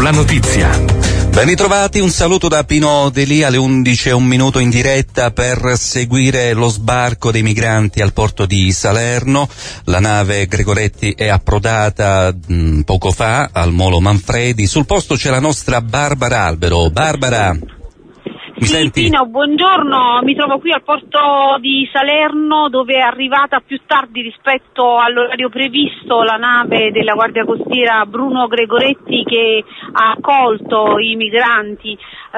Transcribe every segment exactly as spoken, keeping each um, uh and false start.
la notizia. Ben ritrovati, un saluto da Pino Delì alle undici e un minuto in diretta per seguire lo sbarco dei migranti al porto di Salerno. La nave Gregoretti è approdata mh, poco fa al Molo Manfredi. Sul posto c'è la nostra Barbara Albero. Barbara, mi sì, senti? Pino, buongiorno, mi trovo qui al porto di Salerno dove è arrivata più tardi rispetto all'orario previsto la nave della Guardia Costiera Bruno Gregoretti che ha accolto i migranti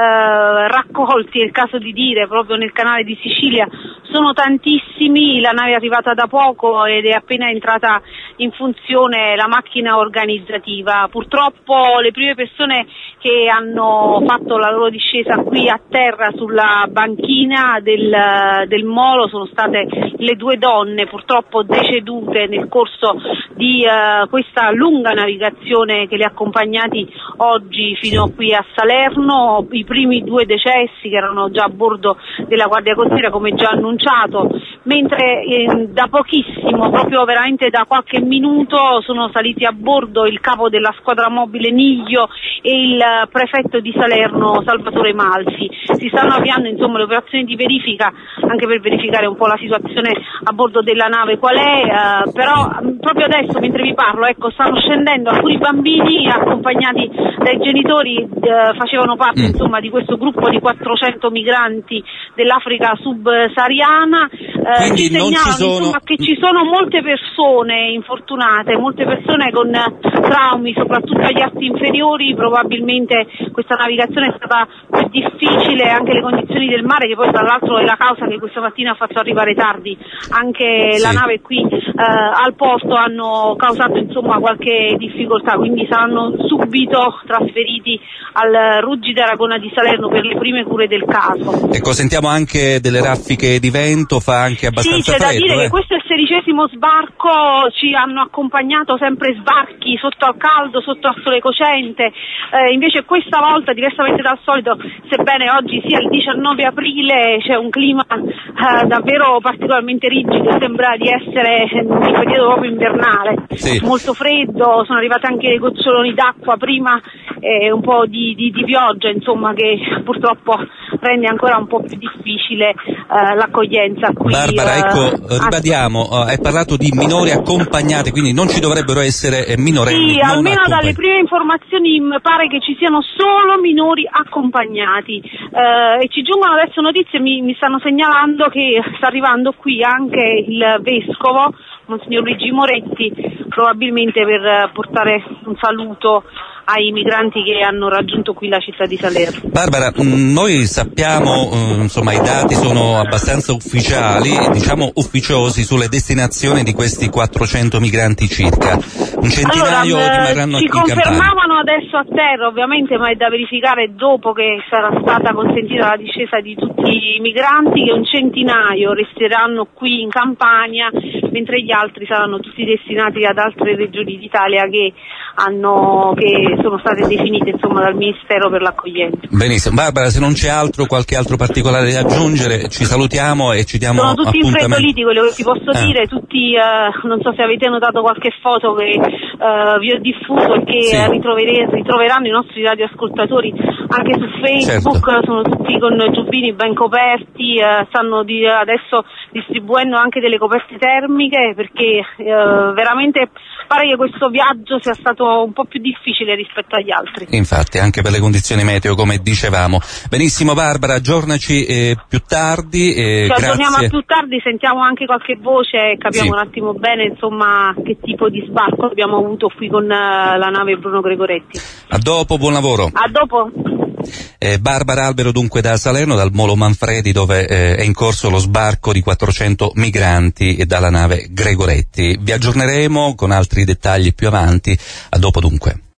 eh, raccolti, è il caso di dire, proprio nel canale di Sicilia. Sono tantissimi, la nave è arrivata da poco ed è appena entrata in funzione la macchina organizzativa. Purtroppo le prime persone che hanno fatto la loro discesa qui a terra sulla banchina del, del molo sono state le due donne purtroppo decedute nel corso di uh, questa lunga navigazione che li ha accompagnati oggi fino qui a Salerno. I primi due decessi che erano già a bordo della Guardia Costiera, come già annunciato, mentre eh, da pochissimo, proprio veramente da qualche minuto, sono saliti a bordo il capo della squadra mobile Niglio e il prefetto di Salerno Salvatore Malfi. Si stanno avviando insomma le operazioni di verifica anche per verificare un po' la situazione a bordo della nave qual è, eh, però proprio adesso mentre vi parlo ecco stanno scendendo alcuni bambini accompagnati dai genitori, eh, facevano parte mm. insomma di questo gruppo di quattrocento migranti dell'Africa subsahariana. Eh, Quindi ci non segnalano ci sono... insomma che ci sono molte persone infortunate, molte persone con traumi soprattutto agli arti inferiori. Probabilmente questa navigazione è stata più difficile, anche le condizioni del mare, che poi tra l'altro è la causa che questa mattina ha fatto arrivare tardi anche sì. la nave qui eh, al porto, hanno causato insomma qualche difficoltà, quindi saranno subito trasferiti al Ruggi d'Aragona di Salerno per le prime cure del caso. Ecco, sentiamo anche delle raffiche di vento, fa anche abbastanza sì, c'è freddo. da dire eh. che questo è il sedicesimo sbarco, ci hanno accompagnato sempre sbarchi sotto al caldo, sotto al sole cocente, eh, invece questa volta, diversamente dal solito, sebbene oggi sia il diciannove aprile, c'è un clima eh, davvero particolarmente rigido, sembra di essere in periodo proprio invernale, sì. molto freddo, sono arrivate anche dei goccioloni d'acqua prima e eh, un po' di, di, di pioggia, insomma, che purtroppo rende ancora un po' più difficile eh, l'accoglienza qui. Barbara, eh, ecco, ribadiamo, uh, hai parlato di minori accompagnati, quindi non ci dovrebbero essere eh, minorenni Sì, non almeno accompagnati. dalle prime informazioni mi pare che ci siano solo minori accompagnati eh, e ci giungono adesso notizie, mi, mi stanno segnalando che sta arrivando qui anche il vescovo, Monsignor Luigi Moretti, probabilmente per portare un saluto ai migranti che hanno raggiunto qui la città di Salerno. Barbara, mh, noi sappiamo, uh, insomma, i dati sono abbastanza ufficiali, diciamo ufficiosi sulle destinazioni di questi quattrocento migranti circa. Un centinaio allora, rimarranno ci in Campania. confermavano adesso a terra, ovviamente, ma è da verificare dopo che sarà stata consentita la discesa di tutti i migranti, che un centinaio resteranno qui in Campania, mentre gli altri saranno tutti destinati ad altre regioni d'Italia che hanno che sono state definite insomma dal Ministero per l'accoglienza. Benissimo, Barbara, se non c'è altro, qualche altro particolare da aggiungere, ci salutiamo e ci diamo Sono tutti appuntamento. infreddoliti, quello che ti posso ah. dire, tutti, eh, non so se avete notato qualche foto che eh, vi ho diffuso e che sì. eh, ritroveranno i nostri radioascoltatori anche su Facebook, certo. Sono tutti con giubbini ben coperti, eh, stanno di, adesso distribuendo anche delle coperte termiche perché eh, veramente pare che questo viaggio sia stato un po' più difficile rispetto agli altri. Infatti, anche per le condizioni meteo, come dicevamo. Benissimo Barbara, aggiornaci eh, più tardi. Eh, Ci aggiorniamo grazie. a più tardi, sentiamo anche qualche voce e capiamo sì. un attimo bene insomma che tipo di sbarco abbiamo avuto qui con uh, la nave Bruno Gregoretti. A dopo, buon lavoro. A dopo. Eh, Barbara Albero dunque da Salerno, dal Molo Manfredi, dove eh, è in corso lo sbarco di quattrocento migranti dalla nave Gregoretti. Vi aggiorneremo con altri dettagli più avanti. A dopo dunque.